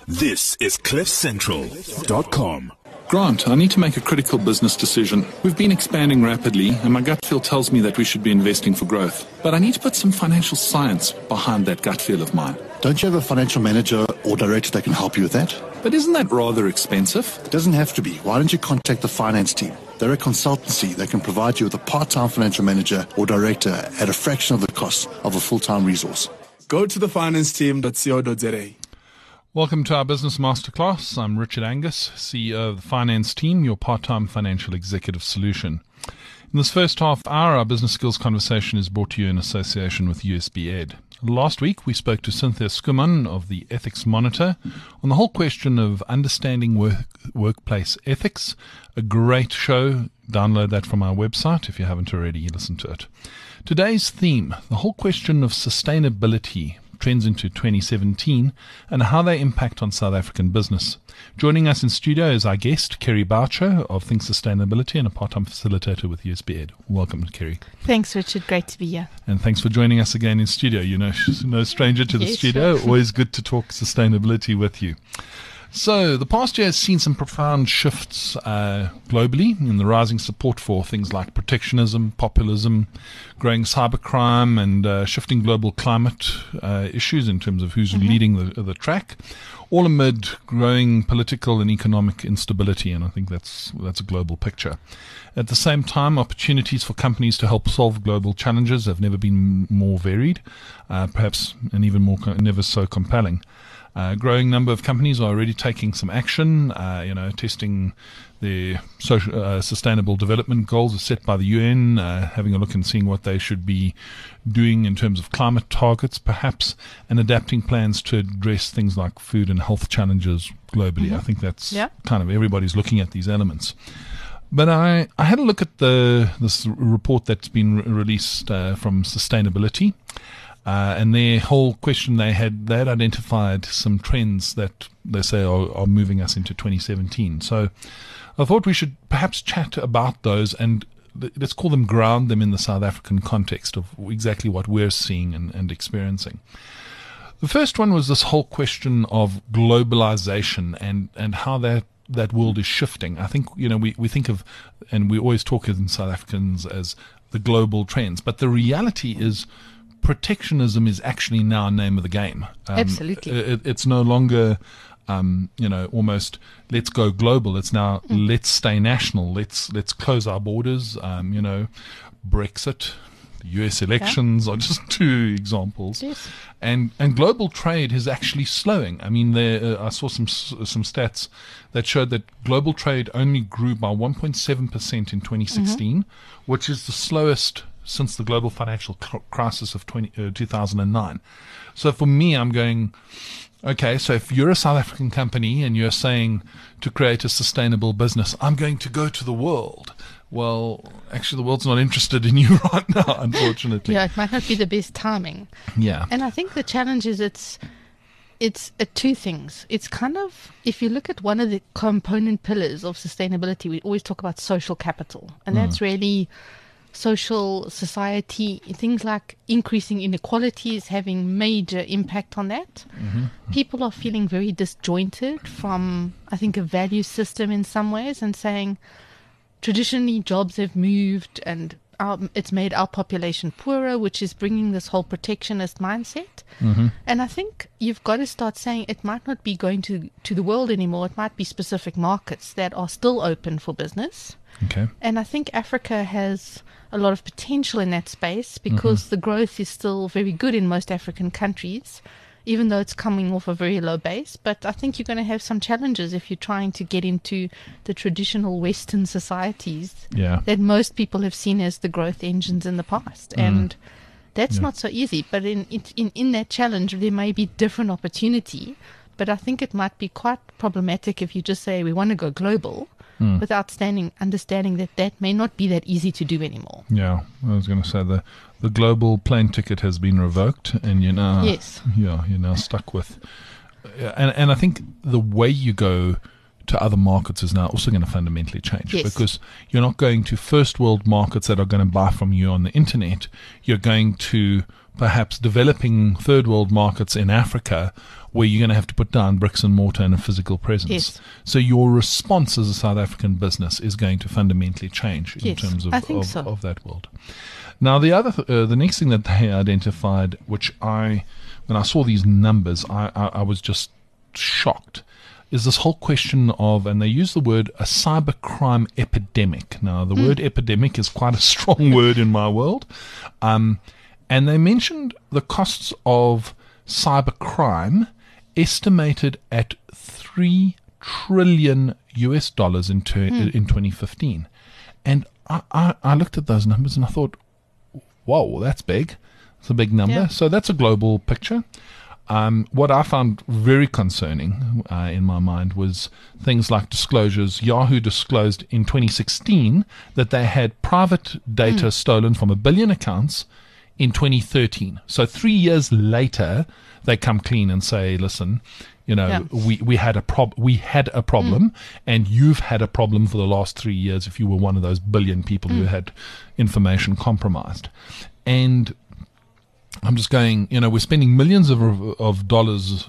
This is CliffCentral.com. Grant, I need to make a critical business decision. We've been expanding rapidly, and my gut feel tells me that we should be investing for growth. But I need to put some financial science behind that gut feel of mine. Don't you have a financial manager or director that can help you with that? But isn't that rather expensive? It doesn't have to be. Why don't you contact the finance team? They're a consultancy that can provide you with a part-time financial manager or director at a fraction of the cost of a full-time resource. Go to thefinanceteam.co.za. Welcome to our Business Masterclass. I'm Richard Angus, CEO of the Finance Team, your part-time financial executive solution. In this first half hour, our business skills conversation is brought to you in association with USB Ed. Last week, we spoke to Cynthia Skuman of the Ethics Monitor on the whole question of understanding workplace ethics. A great show. Download that from our website if you haven't already listened to it. Today's theme, the whole question of sustainability, trends into 2017 and how they impact on South African business. Joining us in studio is our guest, Kerry Boucher of Think Sustainability and a part-time facilitator with USB Ed. Welcome, Kerry. Thanks, Richard. Great to be here. And thanks for joining us again in studio. You know, she's no stranger to the studio. Sure. Always good to talk sustainability with you. So, the past year has seen some profound shifts globally in the rising support for things like protectionism, populism, growing cybercrime, and shifting global climate issues in terms of who's leading the track, all amid growing political and economic instability, and I think that's a global picture. At the same time, opportunities for companies to help solve global challenges have never been more varied, perhaps and even more never so compelling. Growing number of companies are already taking some action, testing their sustainable development goals as set by the UN, having a look and seeing what they should be doing in terms of climate targets, perhaps, and adapting plans to address things like food and health challenges globally. I think that's kind of everybody's looking at these elements. But I had a look at this report that's been released from Sustainability. And their whole question they had identified some trends that they say are moving us into 2017. So I thought we should perhaps chat about those and let's call them, ground them in the South African context of exactly what we're seeing and experiencing. The first one was this whole question of globalization and how that world is shifting. I think, we think of, and we always talk in South Africans as the global trends, but the reality is protectionism is actually now a name of the game. Absolutely. It's no longer, almost let's go global. It's now let's stay national. Let's close our borders. Brexit, the US elections are just two examples. Yes. And global trade is actually slowing. I mean, I saw some stats that showed that global trade only grew by 1.7% in 2016, which is the slowest since the global financial crisis of 2009. So for me, I'm going, okay, so if you're a South African company and you're saying to create a sustainable business, I'm going to go to the world. Well, actually, the world's not interested in you right now, unfortunately. Yeah, it might not be the best timing. Yeah. And I think the challenge is it's two things. It's kind of, if you look at one of the component pillars of sustainability, we always talk about social capital. And that's really social, society, things like increasing inequalities having major impact on that. People are feeling very disjointed from, I think, a value system in some ways, and saying traditionally jobs have moved and it's made our population poorer, which is bringing this whole protectionist mindset. And I think you've got to start saying it might not be going to the world anymore. It might be specific markets that are still open for business. Okay. And I think Africa has a lot of potential in that space because the growth is still very good in most African countries, even though it's coming off a very low base. But I think you're going to have some challenges if you're trying to get into the traditional Western societies that most people have seen as the growth engines in the past. And that's not so easy. But in that challenge, there may be different opportunity. But I think it might be quite problematic if you just say we want to go global without understanding that may not be that easy to do anymore. Yeah, I was going to say the global plane ticket has been revoked, and you're now you're now stuck with. And I think the way you go to other markets is now also going to fundamentally change, Yes. because you're not going to first world markets that are going to buy from you on the internet. You're going to perhaps developing third world markets in Africa, where you're going to have to put down bricks and mortar and a physical presence. Yes. So your response as a South African business is going to fundamentally change in Yes, terms of, I think so. of that world. Now, the next thing that they identified, which when I saw these numbers, I was just shocked, is this whole question of, and they use the word, a cybercrime epidemic. Now, the word epidemic is quite a strong word in my world. And they mentioned the costs of cybercrime estimated at $3 trillion in 2015. And I looked at those numbers and I thought, whoa, that's big. It's a big number. Yeah. So that's a global picture. What I found very concerning in my mind was things like disclosures. Yahoo disclosed in 2016 that they had private data stolen from 1 billion accounts in 2013. So 3 years later, they come clean and say, listen, we had a problem, and you've had a problem for the last 3 years if you were one of those billion people who had information compromised. And I'm just going, we're spending millions of dollars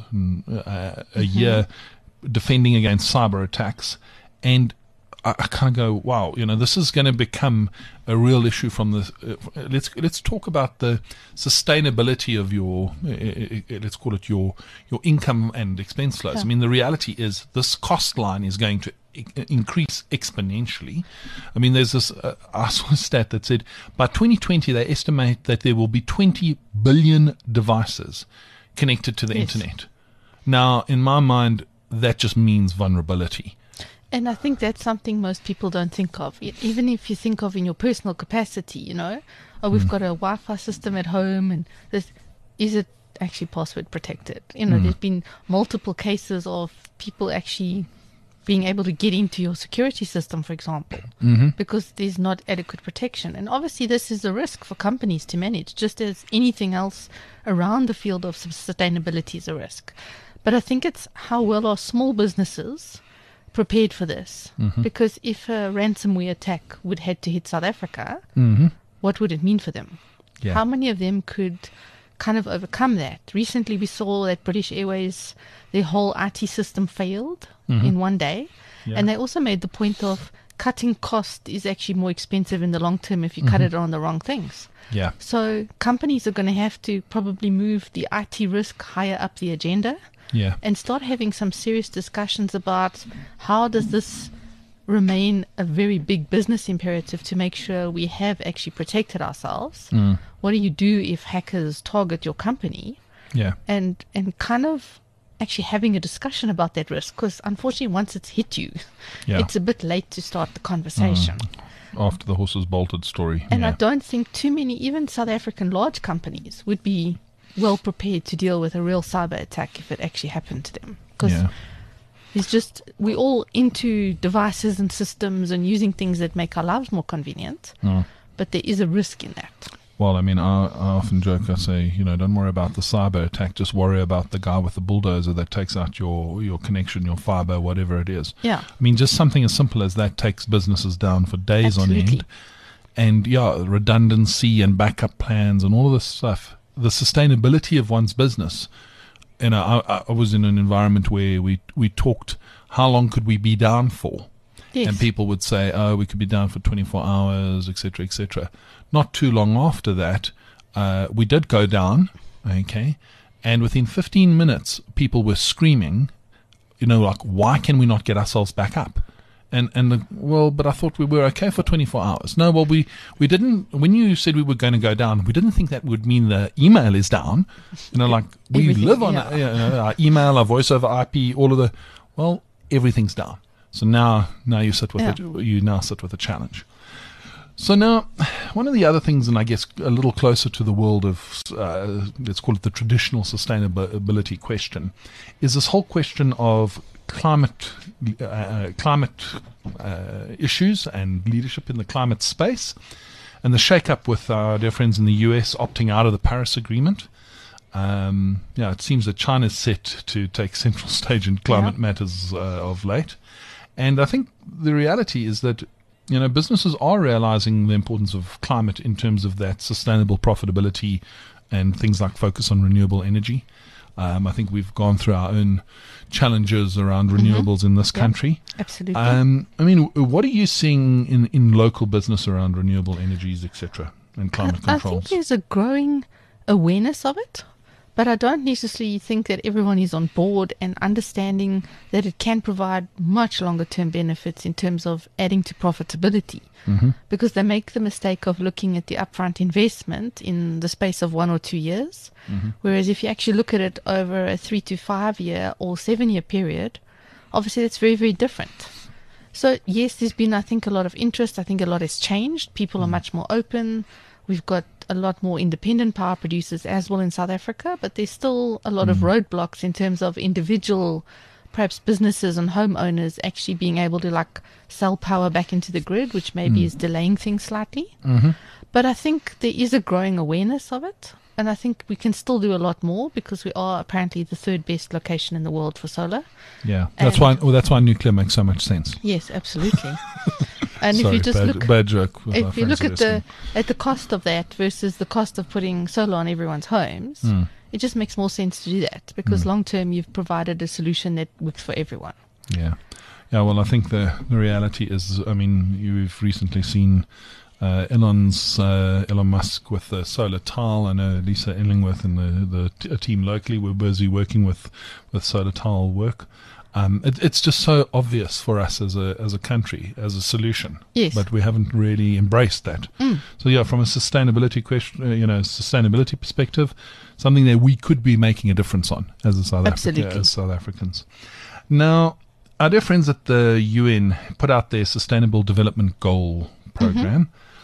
a year defending against cyber attacks, and I kind of go, wow, this is going to become a real issue from the. Let's talk about the sustainability of your, let's call it your income and expense flows. Yeah. I mean, the reality is this cost line is going to increase exponentially. I mean, there's this. I saw a stat that said by 2020 they estimate that there will be 20 billion devices connected to the internet. Now, in my mind, that just means vulnerability. And I think that's something most people don't think of. Even if you think of in your personal capacity, we've got a Wi-Fi system at home, and is it actually password protected? There's been multiple cases of people actually being able to get into your security system, for example, because there's not adequate protection. And obviously this is a risk for companies to manage, just as anything else around the field of sustainability is a risk. But I think it's how well are small businesses prepared for this, because if a ransomware attack would head to hit South Africa, what would it mean for them? Yeah. How many of them could kind of overcome that? Recently we saw that British Airways, their whole IT system failed in one day, and they also made the point of cutting cost is actually more expensive in the long term if you cut it on the wrong things. Yeah. So companies are going to have to probably move the IT risk higher up the agenda. Yeah. And start having some serious discussions about how does this remain a very big business imperative to make sure we have actually protected ourselves. What do you do if hackers target your company? Yeah. And kind of actually having a discussion about that risk, because unfortunately once it's hit you, it's a bit late to start the conversation. After the horses bolted story. And I don't think too many, even South African large companies, would be well prepared to deal with a real cyber attack if it actually happened to them, because we're all into devices and systems and using things that make our lives more convenient, but there is a risk in that. Well, I mean, I often joke, I say, don't worry about the cyber attack, just worry about the guy with the bulldozer that takes out your connection, your fiber, whatever it is. Yeah. I mean, just something as simple as that takes businesses down for days on end. And redundancy and backup plans and all of this stuff. The sustainability of one's business. I was in an environment where we talked how long could we be down for, and people would say, we could be down for 24 hours, etc., etc. Not too long after that, we did go down, and within 15 minutes, people were screaming, why can we not get ourselves back up? But I thought we were okay for 24 hours. No, well, we didn't. When you said we were going to go down, we didn't think that would mean the email is down. We live on our email, our voice over IP, everything's down. So now you sit with you now sit with a challenge. So now, one of the other things, and I guess a little closer to the world of, let's call it the traditional sustainability question, is this whole question of climate issues and leadership in the climate space, and the shake-up with our dear friends in the US opting out of the Paris Agreement. It seems that China's set to take central stage in climate matters of late. And I think the reality is that, businesses are realizing the importance of climate in terms of that sustainable profitability and things like focus on renewable energy. I think we've gone through our own challenges around renewables in this country. Absolutely. What are you seeing in local business around renewable energies, etc., and climate controls? I think there's a growing awareness of it, but I don't necessarily think that everyone is on board and understanding that it can provide much longer term benefits in terms of adding to profitability. Because they make the mistake of looking at the upfront investment in the space of 1 or 2 years. Whereas if you actually look at it over a 3 to 5 year or 7 year period, obviously that's very, very different. So yes, there's been, I think, a lot of interest. I think a lot has changed. People are much more open. We've got a lot more independent power producers as well in South Africa, but there's still a lot of roadblocks in terms of individual, perhaps businesses and homeowners actually being able to sell power back into the grid, which maybe is delaying things slightly. But I think there is a growing awareness of it. And I think we can still do a lot more because we are apparently the 3rd best location in the world for solar. Yeah, that's why nuclear makes so much sense. Yes, absolutely. And Sorry, if you just bad joke. if you look at the cost of that versus the cost of putting solar on everyone's homes, it just makes more sense to do that because long term you've provided a solution that works for everyone. Yeah. Well, I think the reality is, you've recently seen Elon Musk with the solar tile. I know Lisa Illingworth and the team locally were busy working with solar tile work. It's just so obvious for us as a country, as a solution. Yes. But we haven't really embraced that. So from a sustainability sustainability perspective, something that we could be making a difference on as South Africans. Now, our dear friends at the UN put out their Sustainable Development Goal program.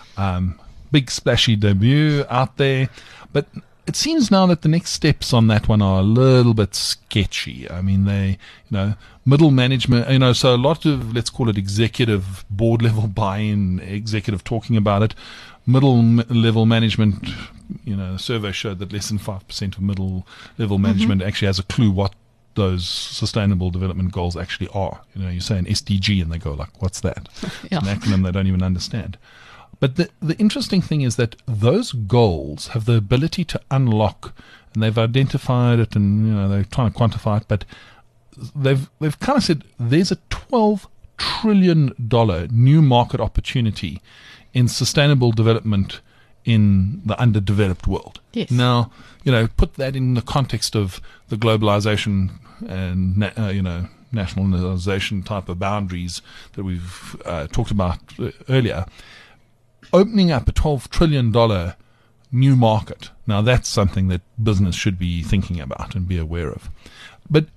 Big splashy debut out there, but it seems now that the next steps on that one are a little bit sketchy. They, middle management, so a lot of, let's call it executive board level buy-in, executive talking about it. Middle level management, survey showed that less than 5% of middle level management actually has a clue what those sustainable development goals actually are. You say an SDG and they go what's that? Yeah. An acronym they don't even understand. But the interesting thing is that those goals have the ability to unlock, and they've identified it, and they're trying to quantify it. But they've kind of said there's a $12 trillion new market opportunity in sustainable development in the underdeveloped world. Yes. Now, put that in the context of the globalization and nationalization type of boundaries that we've talked about earlier. Opening up a $12 trillion new market. Now, that's something that business should be thinking about and be aware of. But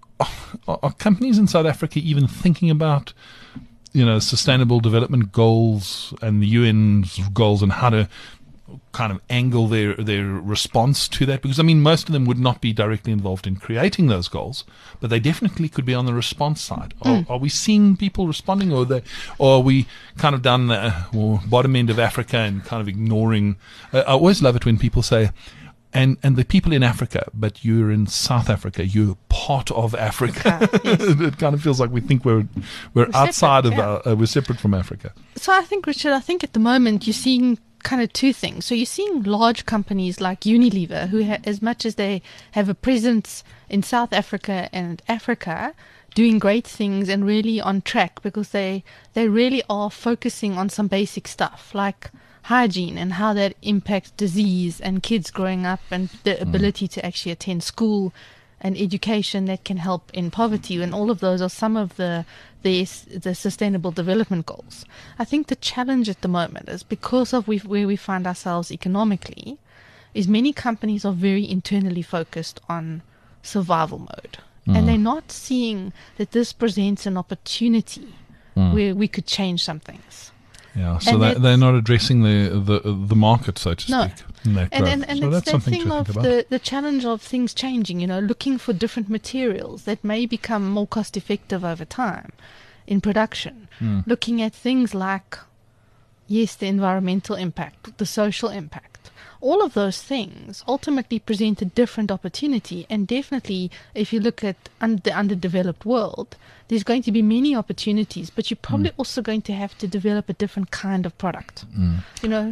are companies in South Africa even thinking about, sustainable development goals and the UN's goals and how to kind of angle their response to that? Because, most of them would not be directly involved in creating those goals, but they definitely could be on the response side. Are we seeing people responding, or are we kind of down the bottom end of Africa and kind of ignoring? I always love it when people say, and the people in Africa, but you're in South Africa, you're part of Africa. Yes. It kind of feels like we think we're outside we're separate from Africa. So I think, Richard, at the moment you're seeing kind of two things. So you're seeing large companies like Unilever, who as much as they have a presence in South Africa and Africa, doing great things and really on track because they really are focusing on some basic stuff like hygiene and how that impacts disease and kids growing up and the ability to actually attend school and education that can help in poverty, and all of those are some of the sustainable development goals. I think the challenge at the moment is because of where we find ourselves economically, is many companies are very internally focused on survival mode, and they're not seeing that this presents an opportunity where we could change some things. Yeah, so they're not addressing the market, so to speak. And it's that thing of the challenge of things changing, looking for different materials that may become more cost effective over time in production. Looking at things like, yes, the environmental impact, the social impact. all of those things ultimately present a different opportunity. And definitely, if you look at the underdeveloped world, there's going to be many opportunities, but you're probably also going to have to develop a different kind of product. You know.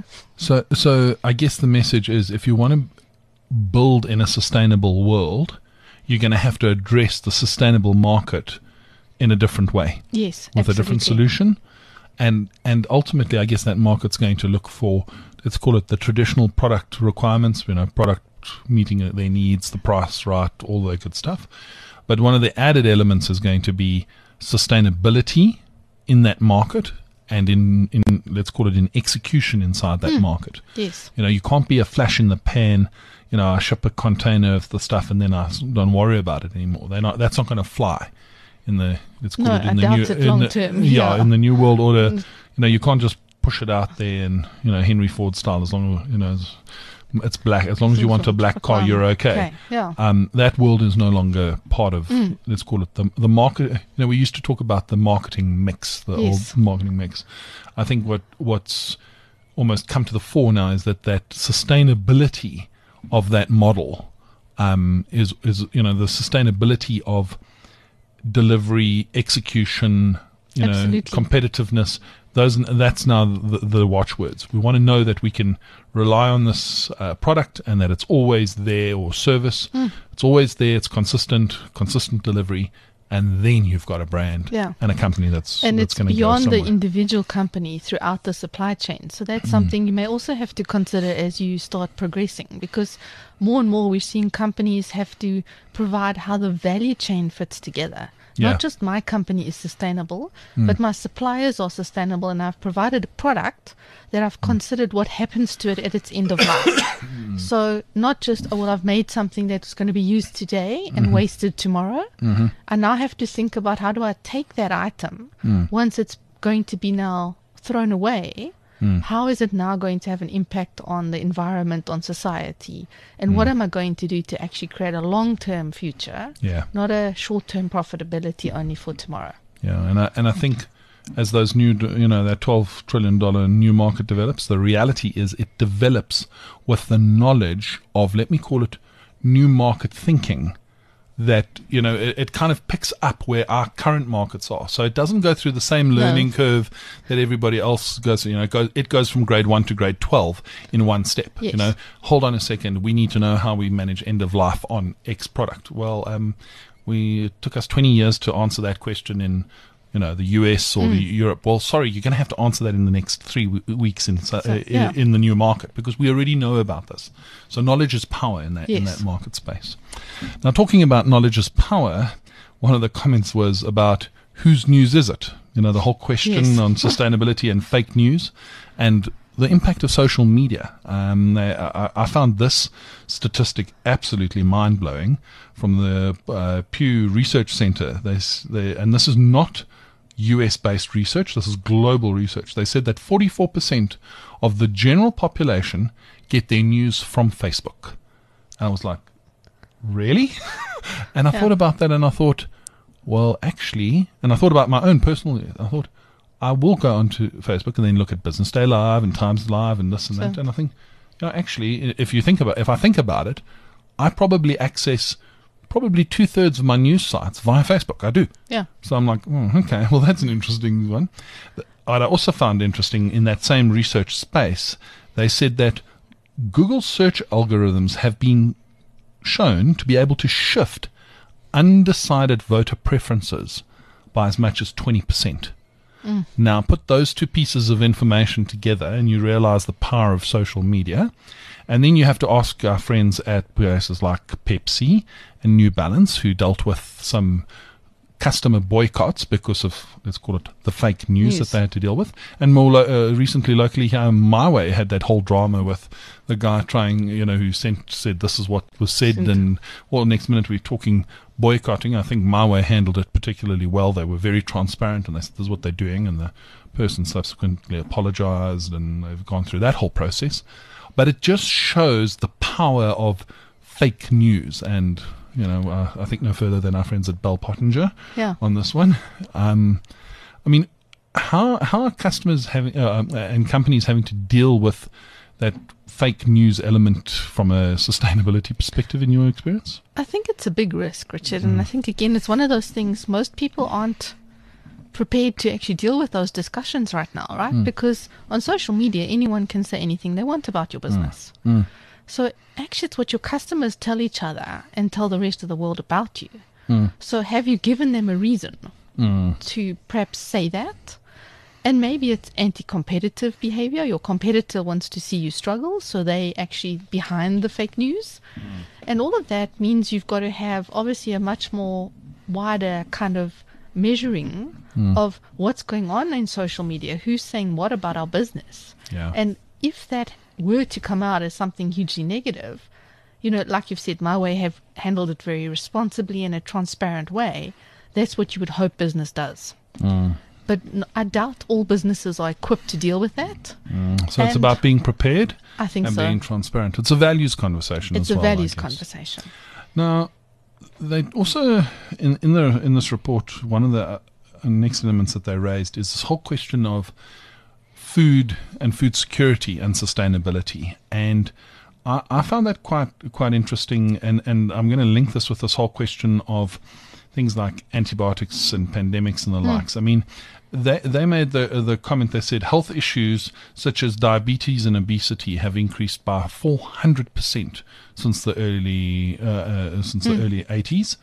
So I guess the message is, if you want to build in a sustainable world, you're going to have to address the sustainable market in a different way. Yes, with absolutely. a different solution. And ultimately, I guess that market's going to look for, let's call it the traditional product requirements, product meeting their needs, the price right, all that good stuff. But one of the added elements is going to be sustainability in that market, and in let's call it in execution inside that market. Yes. You can't be a flash in the pan. I ship a container of the stuff and then I don't worry about it anymore. That's not going to fly in the, let's call it in the new, long term. In the new world order. You can't just push it out there and, Henry Ford style, as long as, it's black. As long as you want a black car, you're okay. That world is no longer part of, let's call it the market. We used to talk about the marketing mix, the old marketing mix. I think what's almost come to the fore now is that sustainability of that model is the sustainability of delivery, execution, competitiveness. That's now the watchwords. We want to know that we can rely on this product and that it's always there, or service. It's always there. It's consistent delivery. And then you've got a brand and a company that's going to go somewhere. And it's beyond the individual company throughout the supply chain. So that's something you may also have to consider as you start progressing, because more and more we're seeing companies have to provide how the value chain fits together. Not just my company is sustainable, but my suppliers are sustainable, and I've provided a product that I've considered what happens to it at its end of life. So not just, I've made something that's going to be used today and wasted tomorrow. I now have to think about, how do I take that item once it's going to be now thrown away? How is it now going to have an impact on the environment, on society? And what am I going to do to actually create a long-term future, not a short-term profitability only for tomorrow? Yeah, and I think as those new, that $12 trillion new market develops, the reality is it develops with the knowledge of, let me call it, new market thinking, that it kind of picks up where our current markets are. So it doesn't go through the same learning curve that everybody else goes. It goes from grade 1 to grade 12 in one step. Yes. Hold on a second. We need to know how we manage end of life on X product. Well, it took us 20 years to answer that question in the US or Europe. Well, sorry, you're going to have to answer that in the next 3 weeks in the new market, because we already know about this. So knowledge is power in that market space. Now, talking about knowledge is power, one of the comments was about whose news is it? The whole question on sustainability and fake news and the impact of social media. I found this statistic absolutely mind-blowing from the Pew Research Center. And this is not US-based research. This is global research. They said that 44% of the general population get their news from Facebook. And I was like, really? And I thought about that, and I thought, well, actually, and I thought about my own personal, I thought, I will go onto Facebook and then look at Business Day Live and Times Live and this and that. And I think, actually, if I think about it, I probably access 2/3 of my news sites via Facebook. I do. Yeah. So I'm like, okay, well, that's an interesting one. I also found interesting in that same research space, they said that Google search algorithms have been shown to be able to shift undecided voter preferences by as much as 20%. Now, put those two pieces of information together and you realize the power of social media. And then you have to ask our friends at places like Pepsi and New Balance, who dealt with some customer boycotts because of, let's call it, the fake news that they had to deal with. And more recently, locally here, My Way had that whole drama with the guy trying, who said this is what was said. And, next minute we're talking boycotting. I think My Way handled it particularly well. They were very transparent, and they said this is what they're doing. And the person subsequently apologized, and they've gone through that whole process. But it just shows the power of fake news. And, I think no further than our friends at Bell Pottinger on this one. How are customers having and companies having to deal with that fake news element from a sustainability perspective in your experience? I think it's a big risk, Richard. And I think, again, it's one of those things most people aren't prepared to actually deal with those discussions right now, right? Because on social media, anyone can say anything they want about your business. So actually, it's what your customers tell each other and tell the rest of the world about you. So have you given them a reason to perhaps say that? And maybe it's anti-competitive behavior. Your competitor wants to see you struggle, so they actually behind the fake news. And all of that means you've got to have obviously a much more wider kind of measuring of what's going on in social media, who's saying what about our business. Yeah. And if that were to come out as something hugely negative, you know, like you've said, My Way have handled it very responsibly in a transparent way. That's what you would hope business does. But I doubt all businesses are equipped to deal with that. So it's about being prepared I think and so. being transparent. It's a values conversation It's as a well, I values guess. conversation. Now, they also, in this report, one of the next elements that they raised is this whole question of food and food security and sustainability. And I found that quite interesting, and I'm going to link this with this whole question of things like antibiotics and pandemics and the likes. I mean, they made the comment, they said health issues such as diabetes and obesity have increased by 400% since the early 80s.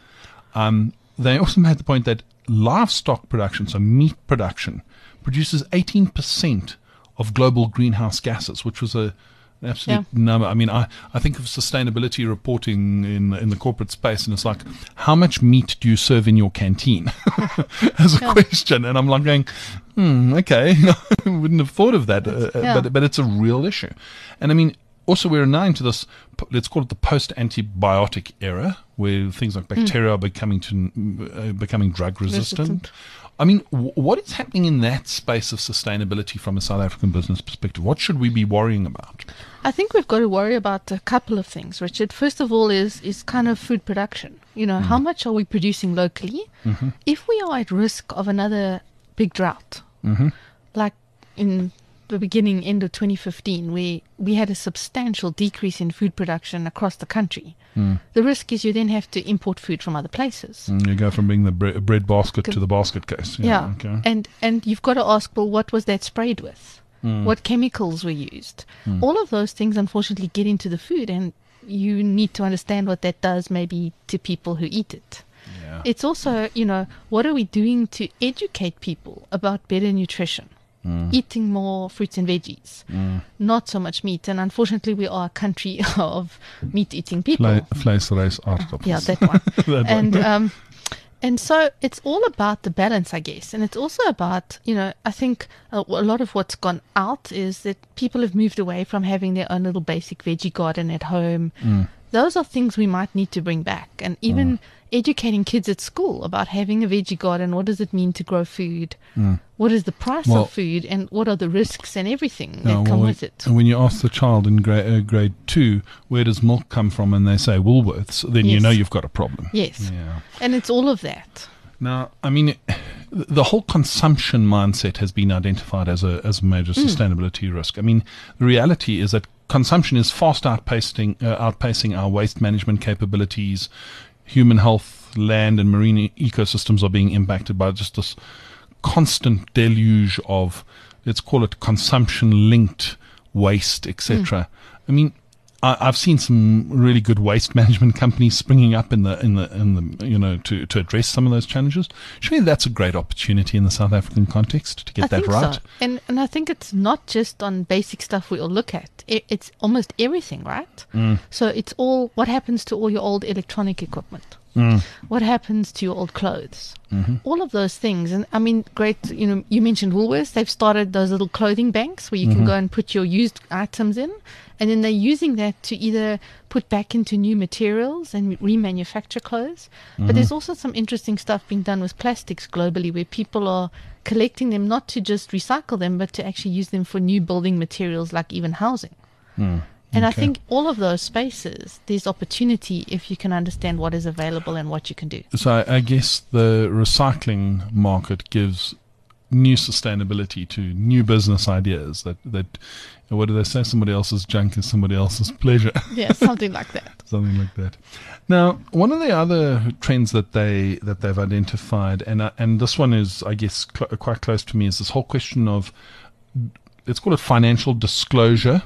They also made the point that livestock production, so meat production, produces 18% of global greenhouse gases, which was an absolute number. I mean, I think of sustainability reporting in the corporate space, and it's like, how much meat do you serve in your canteen as a question? And I'm like going, okay, I wouldn't have thought of that, but it's a real issue. And I mean, also we're now into this, let's call it the post-antibiotic era, where things like bacteria are becoming drug resistant. I mean, what is happening in that space of sustainability from a South African business perspective? What should we be worrying about? I think we've got to worry about a couple of things, Richard. First of all is kind of food production. You know, how much are we producing locally? If we are at risk of another big drought, like in the end of 2015, we had a substantial decrease in food production across the country. The risk is you then have to import food from other places. You go from being the bread basket to the basket case. Yeah. Okay. And you've got to ask, well, what was that sprayed with? What chemicals were used? All of those things, unfortunately, get into the food, and you need to understand what that does maybe to people who eat it. Yeah. It's also, you know, what are we doing to educate people about better nutrition? Eating more fruits and veggies, not so much meat. And unfortunately, we are a country of meat-eating people. Vleesreis aardappels. Yeah, that one. And so it's all about the balance, I guess. And it's also about, you know, I think a lot of what's gone out is that people have moved away from having their own little basic veggie garden at home. Those are things we might need to bring back. And even educating kids at school about having a veggie garden. What does it mean to grow food? What is the price of food? And what are the risks and everything that come with it? When you ask the child in grade 2, where does milk come from, and they say Woolworths, then you know you've got a problem. Yes. Yeah. And it's all of that. Now, I mean, the whole consumption mindset has been identified as a major sustainability risk. I mean, the reality is that consumption is fast outpacing our waste management capabilities. Human health, land and marine ecosystems are being impacted by just this constant deluge of, let's call it, consumption-linked waste, etc. I mean, I've seen some really good waste management companies springing up in the you know, to address some of those challenges. Surely that's a great opportunity in the South African context to get that right. So. And I think it's not just on basic stuff we all look at. It's almost everything, right? So it's all, what happens to all your old electronic equipment? What happens to your old clothes? All of those things. And I mean, great, you know, you mentioned Woolworths. They've started those little clothing banks where you can go and put your used items in, and then they're using that to either put back into new materials and remanufacture clothes. But there's also some interesting stuff being done with plastics globally, where people are collecting them not to just recycle them, but to actually use them for new building materials, like even housing. And I think all of those spaces, there's opportunity if you can understand what is available and what you can do. So I guess the recycling market gives new sustainability, to new business ideas. That what do they say? Somebody else's junk is somebody else's pleasure. Yeah, something like that. Something like that. Now, one of the other trends that they've identified, and this one is, I guess, quite close to me, is this whole question of, let's call it financial disclosure.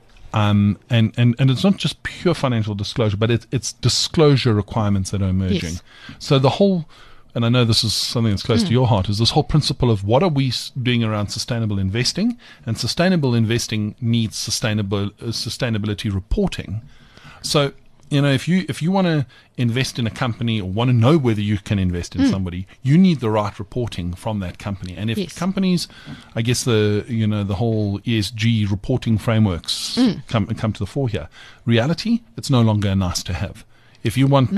And it's not just pure financial disclosure, but it's disclosure requirements that are emerging. Yes. So the whole, and I know this is something that's close to your heart, is this whole principle of what are we doing around sustainable investing? And sustainable investing needs sustainability reporting. So, if you want to invest in a company or want to know whether you can invest in somebody, you need the right reporting from that company. And if companies, I guess the whole ESG reporting frameworks come to the fore here, reality, it's no longer nice to have. If you want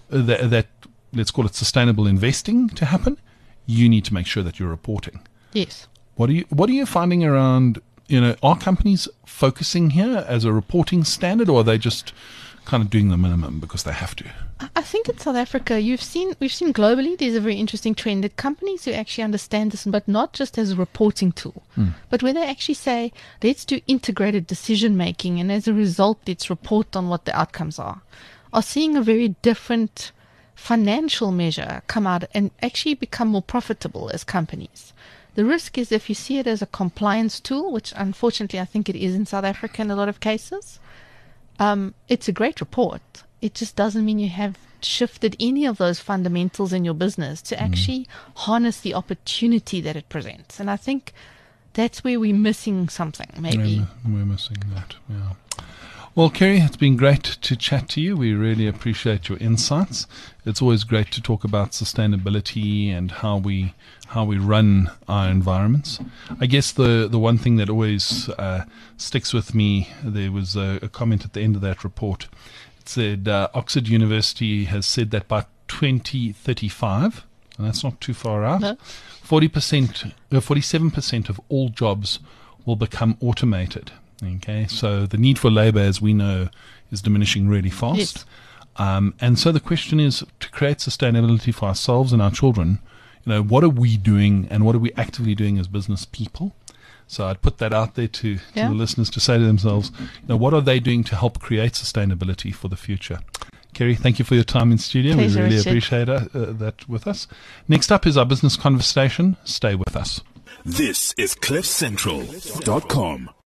that, let's call it sustainable investing to happen, you need to make sure that you're reporting. Yes. What are you finding around, are companies focusing here as a reporting standard, or are they just kind of doing the minimum because they have to? I think in South Africa, we've seen globally, there's a very interesting trend that companies who actually understand this, but not just as a reporting tool, but where they actually say, let's do integrated decision making, and as a result, let's report on what the outcomes are seeing a very different financial measure come out and actually become more profitable as companies. The risk is if you see it as a compliance tool, which unfortunately I think it is in South Africa in a lot of cases, it's a great report. It just doesn't mean you have shifted any of those fundamentals in your business to actually harness the opportunity that it presents. And I think that's where we're missing something, maybe. We're missing that, yeah. Well, Kerry, it's been great to chat to you. We really appreciate your insights. It's always great to talk about sustainability and how we run our environments. I guess the one thing that always sticks with me, there was a comment at the end of that report. It said Oxford University has said that by 2035, and that's not too far out, 47% of all jobs will become automated. Okay, so the need for labor, as we know, is diminishing really fast. Yes. And so the question is, to create sustainability for ourselves and our children, what are we doing and what are we actively doing as business people? So I'd put that out there to the listeners to say to themselves, what are they doing to help create sustainability for the future? Kerry, thank you for your time in studio. Pleasure, we really Richard. appreciate that with us. Next up is our business conversation. Stay with us. This is CliffCentral.com.